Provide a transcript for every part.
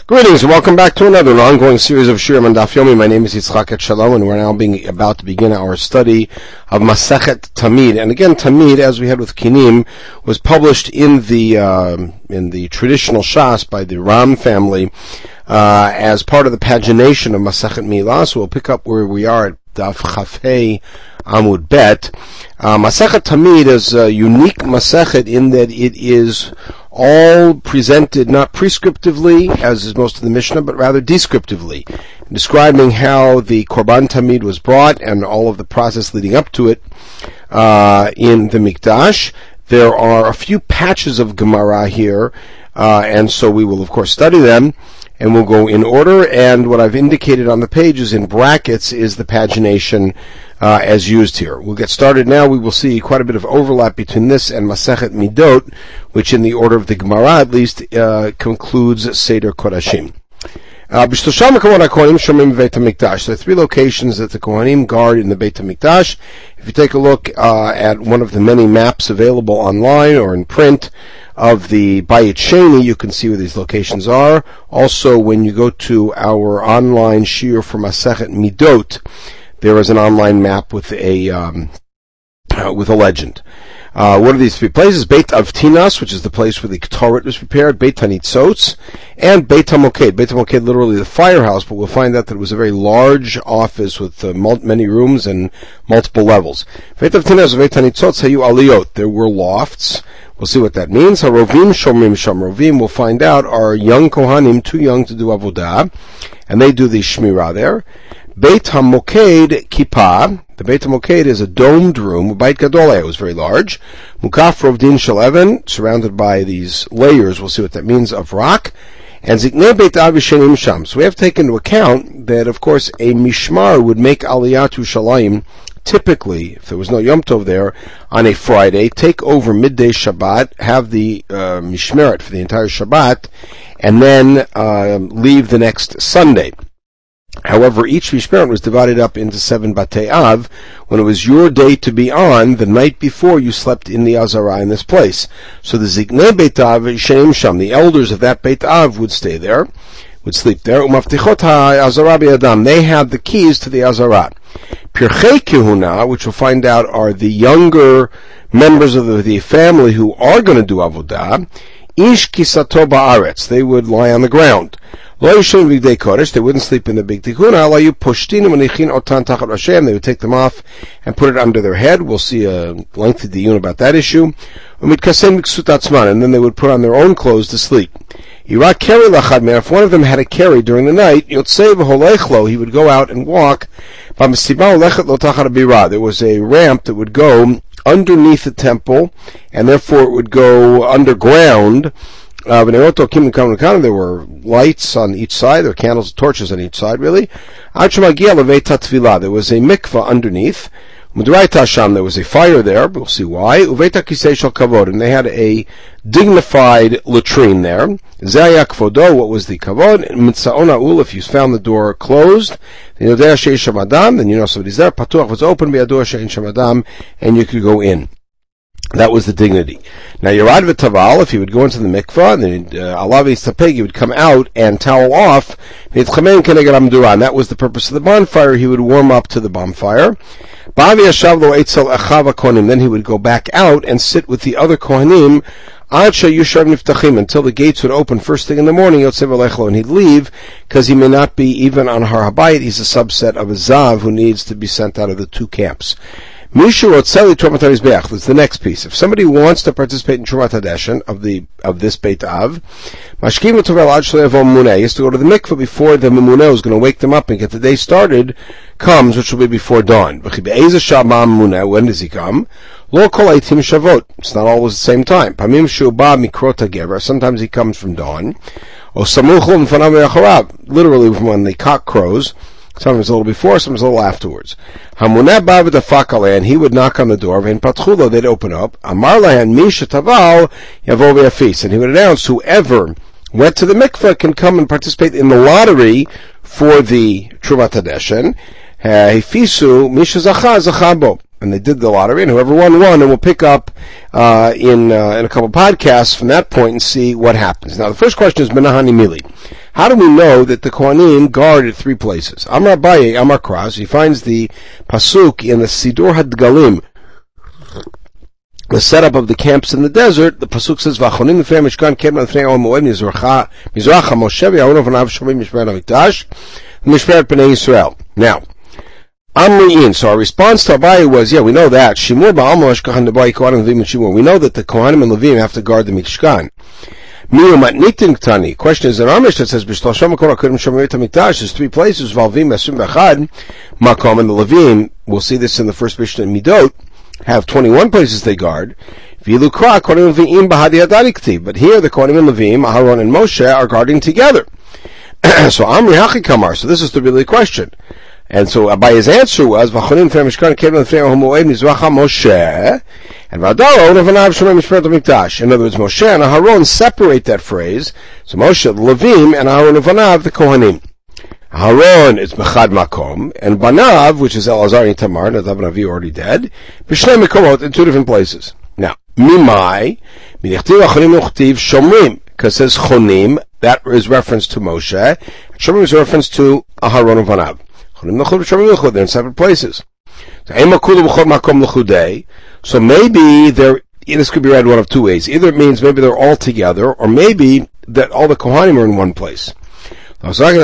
Greetings and welcome back to another ongoing series of Shirim and Daf Yomi. My name is Yitzchak Etshalom, and we're now about to begin our study of Masechet Tamid. And again, Tamid, as we had with Kinim, was published in the traditional Shas by the Ram family as part of the pagination of Masechet Milah. So we'll pick up where we are at Daf Chafei Amud Bet. Masechet Tamid is a unique Masechet in that it is all presented not prescriptively, as is most of the Mishnah, but rather descriptively, describing how the Korban Tamid was brought and all of the process leading up to it in the Mikdash. There are a few patches of Gemara here, and so we will of course study them, and we'll go in order, and what I've indicated on the pages in brackets is the pagination as used here. We'll get started now. We will see quite a bit of overlap between this and Masechet Midot, which in the order of the Gemara at least concludes Seder Kodashim. There are three locations that the Kohanim guard in the Beit HaMikdash. If you take a look at one of the many maps available online or in print of the Bayit Sheni, you can see where these locations are. Also, when you go to our online shiur for Masechet Midot, there is an online map with a legend. What are these three places? Beit Avtinas, which is the place where the Ketoret was prepared, Beit HaNitzotz, and Beit HaMoked. Beit HaMoked, literally the firehouse, but we'll find out that it was a very large office with many rooms and multiple levels. Beit Avtinas and Beit HaNitzotz hayu aliyot. There were lofts. We'll see what that means. Harovim shomrim sham. Rovim, we'll find out, are young Kohanim, too young to do avodah, and they do the shmirah there. Beit HaMoked Kippah. The Beit HaMoked is a domed room. Beit Gadoleh, it was very large. Mukaf Rovdin Shaleven, surrounded by these layers, we'll see what that means, of rock. And Ziknei Beit Avishenim Sham. So we have to take into account that, of course, a mishmar would make Aliyah to Shalayim, typically, if there was no Yom Tov there, on a Friday, take over midday Shabbat, have the mishmeret for the entire Shabbat, and then leave the next Sunday. However, each mishmeret was divided up into 7 Batei Av. When it was your day to be on, the night before you slept in the Azara in this place. So the Ziknei Beit Av Sheim Sham, the elders of that Beit Av would stay there, would sleep there. Umaftichot HaAzara B'Yadam, they had the keys to the Azara. Pirchei Kehuna, which we'll find out are the younger members of the family who are going to do Avodah, Ish Kisato Ba'aretz, they would lie on the ground. They wouldn't sleep in the big tikuna. They would take them off and put it under their head. We'll see a lengthy diyun about that issue. And then they would put on their own clothes to sleep. If one of them had a carry during the night, he would go out and walk. There was a ramp that would go underneath the temple, and therefore it would go underground. There were lights on each side, there were candles, torches on each side, really. There was a mikvah underneath. There was a fire there, but we'll see why. And they had a dignified latrine there. What was the kavod? If you found the door closed, then you know somebody's there. Patuach was open, and you could go in. That was the dignity. Now, Yerad v'taval, if he would go into the mikvah, and alav yistapeg, he would come out and towel off. And that was the purpose of the bonfire. He would warm up to the bonfire. Then he would go back out and sit with the other kohanim until the gates would open first thing in the morning. And he'd leave because he may not be even on Har HaBayit. He's a subset of a zav who needs to be sent out of the two camps. That's the next piece. If somebody wants to participate in Trumat Hadeshen of this Beit Av, he has to go to the mikveh before the Memuneh is going to wake them up and get the day started, which will be before dawn. When does he come? It's not always the same time. Sometimes he comes from dawn. Literally from when the cock crows. Sometimes a little before, sometimes a little afterwards. And he would knock on the door, they'd open up. And he would announce, whoever went to the mikveh can come and participate in the lottery for the Trumat Hadeshen. And they did the lottery, and whoever won, and we'll pick up in a couple podcasts from that point and see what happens. Now, the first question is, Menahani Mili. How do we know that the Kohanim guard at three places? Amar Abaye, Amar Kras, he finds the pasuk in the Sidur HaDgalim, the setup of the camps in the desert. The pasuk says, "V'achonim l'fnei Mishkan kedma l'fnei Oel Moed mizracha Moshe v'Aaron v'anav shomrim mishmeret hamikdash mishmeret b'nei Yisrael." Now, Amri'in. So our response to Abaye was, yeah, we know that. Shimur ba'alma hashkachan debai Kohanim Levim and Shimur. We know that the Kohanim and Levim have to guard the Mishkan. Miu matnitin ktani. Question is in our Mishnah that says, "B'shlosham makom hakodim shomrim hamikdash." There's three places. V'alvim esrim b'achad makom, and the Levim. We'll see this in the first Mishnah in Midot. Have 21 places they guard. But here the Kohanim and Levim, Aharon and Moshe are guarding together. So Amri Hachi Kamar. So this is the really question. And so Abaye's answer was, Vachonim l'fnei Mishkan kedma l'fnei Oel Moed mizracha Moshe, and V'adaro v'anav shomrim mishmeret hamikdash. In other words, Moshe and Aharon separate that phrase. So Moshe, the Levim, and Aharon and Vanav, the Kohanim. Aharon is Bechad Makom, and Banav, which is Elazar and Tamar, Nadav and Avi already dead, B'shnei Mekomot, in two different places. Now, Mimai, Minichtiv Achonim Nuchtiv Shomrim, because it says Chonim, that is reference to Moshe, Shomrim is reference to Aharon and Vanav. Chonim Nuchud, Shomrim Nuchud, they're in separate places. So maybe this could be read one of two ways. Either it means maybe they're all together, or maybe that all the Kohanim are in one place. Just like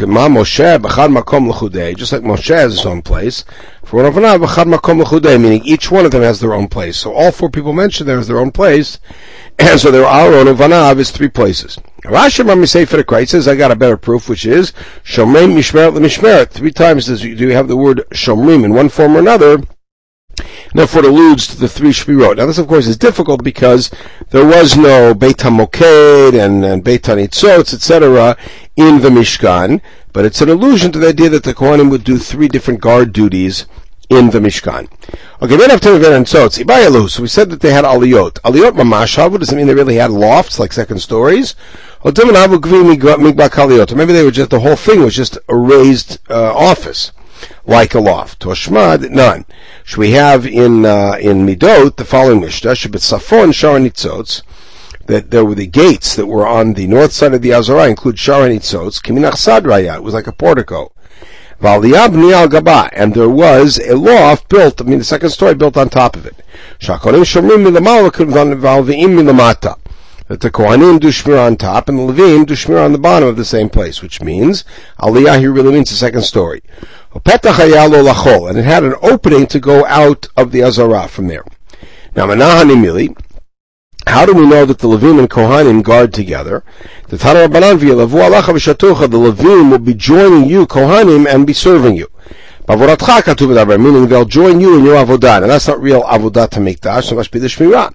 Moshe has his own place, meaning each one of them has their own place. So all four people mentioned there has their own place, and so their Aaron and Vanav is three places. Rashi says, I got a better proof, which is Shomrim Mishmeret L'Mishmeret. Three times do you have the word Shomrim in one form or another, and therefore it alludes to the three Shmirot. Now this, of course, is difficult because there was no Beit HaMoked and Beit HaNitzotz, etc., in the Mishkan, but it's an allusion to the idea that the Kohanim would do three different guard duties in the Mishkan. Okay, then after the Nitzotz, Ibayalu, so we said that they had aliyot. Aliyot mamash, doesn't mean they really had lofts, like second stories. Or maybe they were just, the whole thing was just a raised office, like a loft. Toshmad, none. Should we have in Midot the following Mishnah, Shebet Safon Shar Nitzotz, that there were the gates that were on the north side of the Azara, include Shar Nitzotz, Kiminach Sadraya, it was like a portico. Valiyab Nial Gaba, and there was a loft built, the second story built on top of it. Shakonim Shomrim Milamala Valviim Milamata. That the Kohanim do Shmir on top, and the Levim do Shmir on the bottom of the same place, which means, Aliyah here really means the second story. And it had an opening to go out of the Azara from there. Now, Manahanimili, how do we know that the Levim and Kohanim guard together? The Tana Rabbanan v'yelavu alacha v'shatucha, the Levim will be joining you, Kohanim, and be serving you. Bavoratcha katuv v'davar, meaning they'll join you in your avodah, and that's not real avodah to mikdash, so must be the shmirah.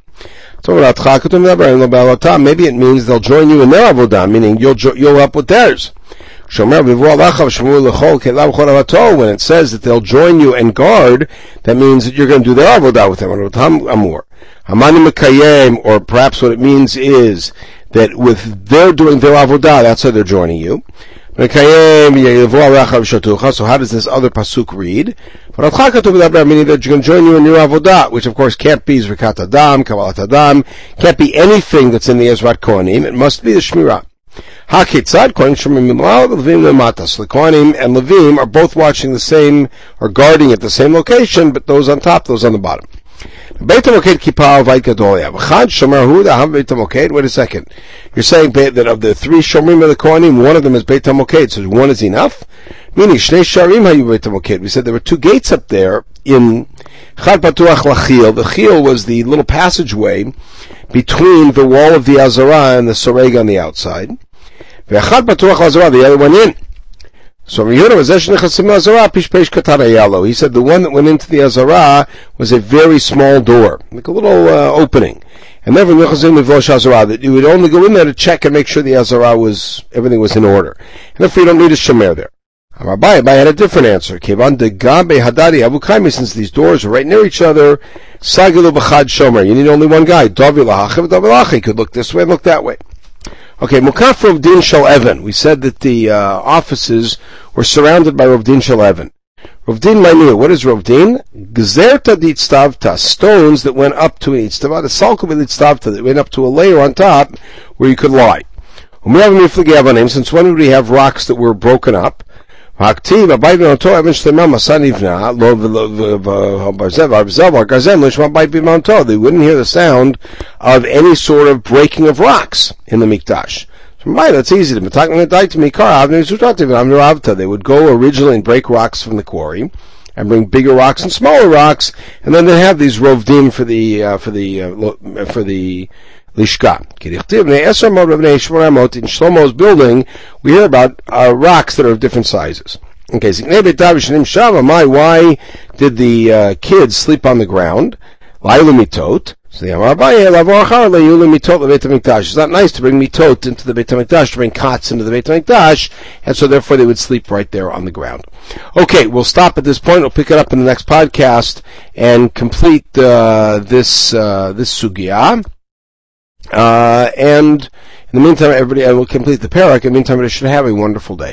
Maybe it means they'll join you in their avodah, meaning you'll help with theirs. When it says that they'll join you and guard, that means that you're going to do their avodah with them. Or perhaps what it means is that with their doing their avodah, that's how they're joining you. So how does this other pasuk read? Meaning that you're going to join you in your avodah, which of course can't be Zrikat Adam, Kabbalat Adam, can't be anything that's in the Ezrat Kohanim, it must be the Shmirah. So the Kohanim and Levim are both watching the same, or guarding at the same location, but those on top, those on the bottom. Wait a second. You're saying that of the three Shomrim of the Kohanim, one of them is Beit HaMoked, so one is enough? Meaning, Shnei Sharim hayu Beit HaMoked. We said there were two gates up there in Chad Patuach Lachil. The Chil was the little passageway between the wall of the Azara and the Soreg on the outside. V'Chad Patuach Azara, the other one in. So he said the one that went into the Azara was a very small door, like a little opening. And never that you would only go in there to check and make sure the Azara everything was in order. And therefore you don't need a shemer there. Abai had a different answer. Since these doors are right near each other, you need only one guy. He could look this way and look that way. Okay, Mukaf Rav Din Shel Evan. We said that the offices were surrounded by Rav Din Shel Evan. Rav Din Ma'nir. What is Rav Din? Gzerta ditztavta. Stones that went up to an itztavta. Salkum itztavta. That went up to a layer on top where you could lie. Since when would we have rocks that were broken up? They wouldn't hear the sound of any sort of breaking of rocks in the Mikdash. That's easy. They would go originally and break rocks from the quarry and bring bigger rocks and smaller rocks, and then they have these rovdim for the Lishka. In Shlomo's building, we hear about rocks that are of different sizes. Okay, why did the kids sleep on the ground? It's not nice to bring mitot into the Beit HaMikdash, to bring cots into the Beit HaMikdash, and so therefore they would sleep right there on the ground. Okay, we'll stop at this point. We'll pick it up in the next podcast and complete this sugya. And in the meantime, everybody, I will complete the parak. In the meantime, I should have a wonderful day.